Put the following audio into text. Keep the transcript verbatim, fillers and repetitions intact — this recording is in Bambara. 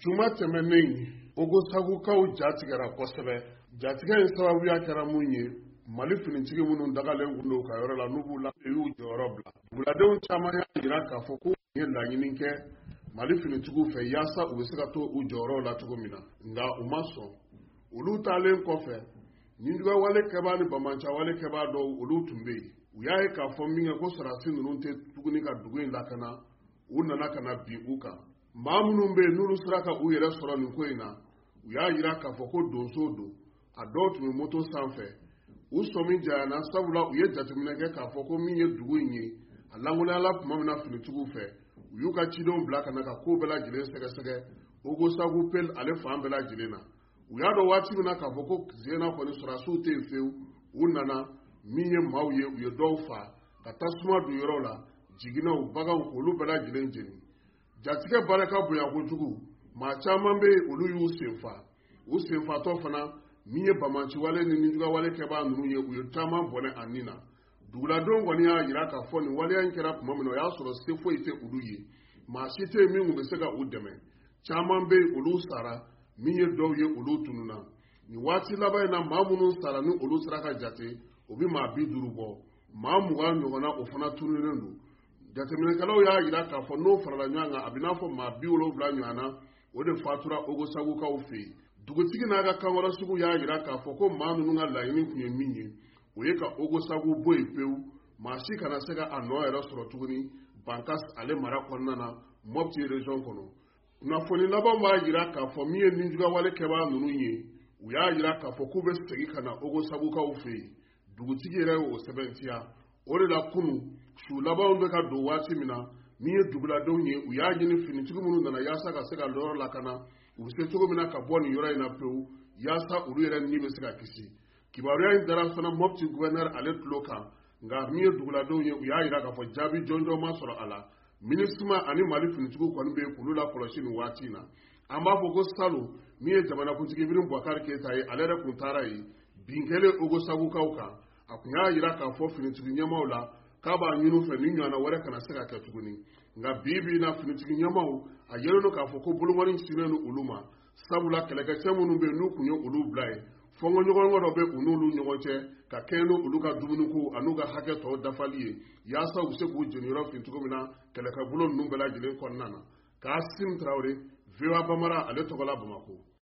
Suma tɛmɛnen Ogo Sagukaw jatigɛra kosɛbɛ. Jatigɛ in sababuya kɛra mun ye Mali finitigi minnu dagalen kun don ka yɔrɔ la n'u b'u la y'u jɔyɔrɔ bila. Duguladenw caman y'a jira k'a fɔ ko u ye laɲini kɛ Mali finitigiw fɛ yaasa u bɛ se ka to u jɔyɔrɔ la cogo min na. Nka u ma sɔn. Olu taalen kɔfɛ Ɲinjugu wale kɛbaa ni Bamaɲca wale kɛbaa dɔw olu tun bɛ yen. U y'a ye k'a fɔ min kɛ ko sarasi ninnu tɛ tuguni ka dugu in lakana, u nana ka na bin u kan. Maa minnu bɛ yen n'olu sera ka u yɛrɛ sɔrɔ nin ko in na, u y'a jira k'a fɔ ko donso don. A dɔw tun bɛ moto sanfɛ. U sɔmi janyana sabula u ye jateminɛ kɛ k'a fɔ ko min ye dugu in ye, a lankolonyala tuma min na finitigiw fɛ, u y'u ka cidenw bila ka na ka ko bɛɛ lajɛlen sɛgɛsɛgɛ Ogo Sagu Pel ale fan bɛɛ lajɛlen na. U y'a dɔn waati min na k'a fɔ ko Zena kɔni sɔrɔdasiw tɛ yen fewu, u nana min ye maaw ye u ye dɔw fa ka tasuma don yɔrɔw la, jiginɛw, baganw k'olu bɛɛ lajɛlen jeni. Jatigɛ baara ka bonya kojugu, maa caman bɛ yen olu y'u senfa. U senfatɔ fana min ye Bamaɲci wale ni Ɲinjugu wale kɛbaa ninnu ye u ye caman bɔnɛ a nin na. Duguladenw kɔni y'a jira k'a fɔ nin waleya in kɛra tuma min na o y'a sɔrɔ se foyi tɛ olu ye. Maa si tɛ yen min tun bɛ se ka u dɛmɛ. Caman bɛ yen olu sara, min ye dɔw ye olu tununna. Nin waati laban in na maa minnu sara ni olu sera ka jate, o bɛ maa bi duuru bɔ. Maa mugan ɲɔgɔnna o fana tununnen don. Jateminɛkɛlaw y'a jira k'a fɔ n'o farala ɲɔgɔn kan a bɛ n'a fɔ maa bi wolonwula ɲɔgɔnna o de fatura Ogo Sagukaw fɛ yen. Dugutigi n'a ka kankɔrɔ sugu y'a jira k'a fɔ ko maa ninnu ka laɲini tun ye min ye, o ye ka Ogo Sagu bɔ yen pewu, maa si kana se ka a nɔ yɛrɛ sɔrɔ tuguni Bankas ale mara kɔnɔna na Mopti région kɔnɔ. Kunnafoni laban b'a jira k'a fɔ min ye Ɲinjugu wale kɛbaa ninnu ye, u y'a jira k'a fɔ k'u bɛ segin ka na Ogo Sagukaw fɛ yen. Dugutigi yɛrɛ y'o sɛbɛntiya. O de la kunun su labanw bɛ ka don waati min na min ye duguladenw ye u y'a ɲini finitigi minnu nana yaasa ka se ka yɔrɔ lakana, u bɛ se cogo min na ka bɔ nin yɔrɔ in na pewu yaasa olu yɛrɛ ni bɛ se ka kisi. Kibaruya in dara fana Mopti gouverneur ale tulo kan, nka min ye duguladenw ye u y'a jira k'a fɔ jaabi jɔnjɔn ma sɔrɔ a la. Minisma ani Mali finitigiw kɔni bɛ k'olu la kɔlɔsi nin waati in na. An b'a fɔ ko Salo min ye jamanakuntigi Ibrim Boubacar Keita ye ale yɛrɛ tun taara yen bin kɛlen Ogo Sagukaw kan. A tun y'a jira k'a fɔ finitigi ɲɛmaw la k'a b'a ɲini u fɛ ni ɲɔgɔnna wɛrɛ kana se ka kɛ tuguni. Nka bi bi in na finitigi ɲɛmaw a yɛlɛlen don k'a fɔ ko bolokɔni cilen don olu ma, sabula kɛlɛkɛcɛ minnu bɛ yen n'u tun ye olu bila yen, fɔnkɔɲɔgɔnkɔ dɔ bɛ u n'olu ɲɔgɔn cɛ ka kɛɲɛ n'olu ka dumuniko a n'u ka hakɛ tɔw dafali ye yaasa u bɛ se k'u jeni yɔrɔ fin cogo min na kɛlɛkɛbolo ninnu bɛɛ lajɛlen kɔnɔna na. K'Asim Tarawele, V O A Bambara ale tɔgɔla Bamakɔ.